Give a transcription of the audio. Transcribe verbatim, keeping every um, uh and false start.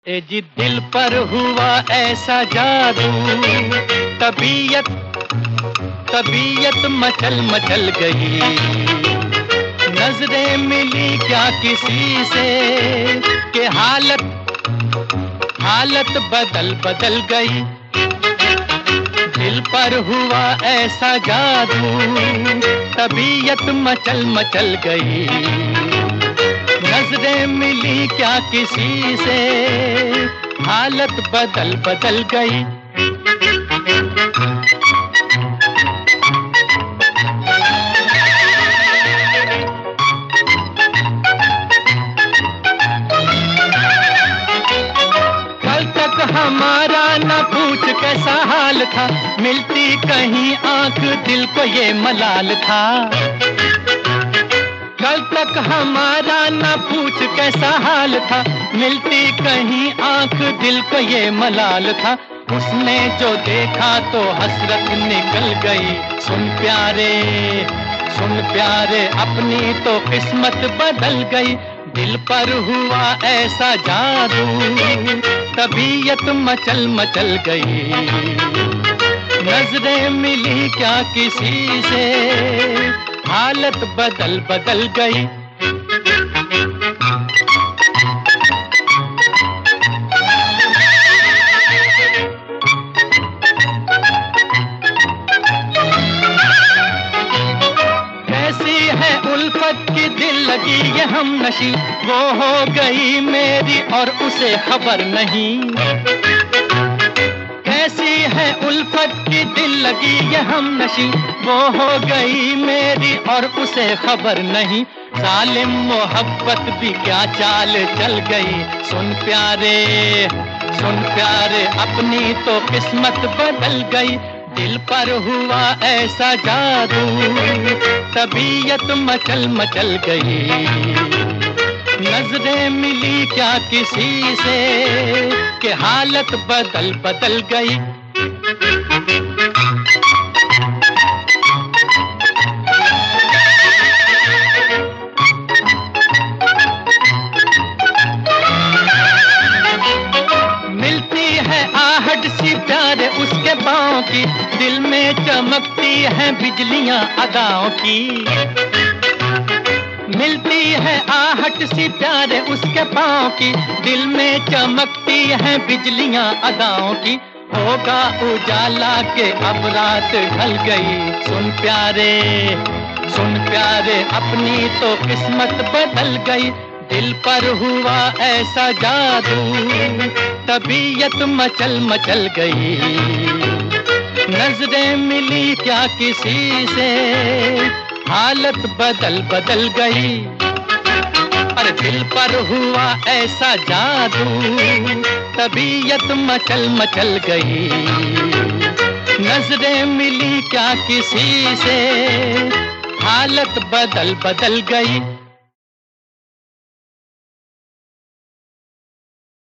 ए जी दिल पर हुआ ऐसा जादू, तबीयत तबीयत मचल मचल गई। नजरें मिली क्या किसी से कि हालत हालत बदल बदल गई। दिल पर हुआ ऐसा जादू, तबीयत मचल मचल गई। नजरें मिली क्या किसी से, हालत बदल बदल गई। कल तक हमारा न पूछ कैसा हाल था, मिलती कहीं आंख दिल को ये मलाल था। कल तक हमारा न पूछ कैसा हाल था, मिलती कहीं आंख दिल को ये मलाल था। उसने जो देखा तो हसरत निकल गई। सुन प्यारे सुन प्यारे अपनी तो किस्मत बदल गई। दिल पर हुआ ऐसा जादू, तबीयत मचल मचल गई। नजरें मिली क्या किसी से, हालत बदल बदल गई। कैसी है उल्फत की दिल लगी ये हम नशी, वो हो गई मेरी और उसे खबर नहीं। कैसी है उल्फत की दिल लगी ये हम नशी, वो हो गई मेरी और उसे खबर नहीं। जालिम मोहब्बत भी क्या चाल चल गई। सुन प्यारे सुन प्यारे अपनी तो किस्मत बदल गई। दिल पर हुआ ऐसा जादू, तबीयत मचल मचल गई। नजरें मिली क्या किसी से कि हालत बदल बदल गई। मिलती है आहट सी प्यारे उसके पाँव की, दिल में चमकती है बिजलियां अदाओं की। मिलती है आहट सी प्यारे उसके पाँव की, दिल में चमकती है बिजलियां अदाओं की। होगा उजाला के अब रात ढल गई। सुन प्यारे सुन प्यारे अपनी तो किस्मत बदल गई। दिल पर हुआ ऐसा जादू, तबीयत मचल मचल गई। नजरें मिली क्या किसी से, हालत बदल बदल गई। अरे दिल पर हुआ ऐसा जादू, तबीयत मचल मचल गई। नजरें मिली क्या किसी से, हालत बदल बदल गई।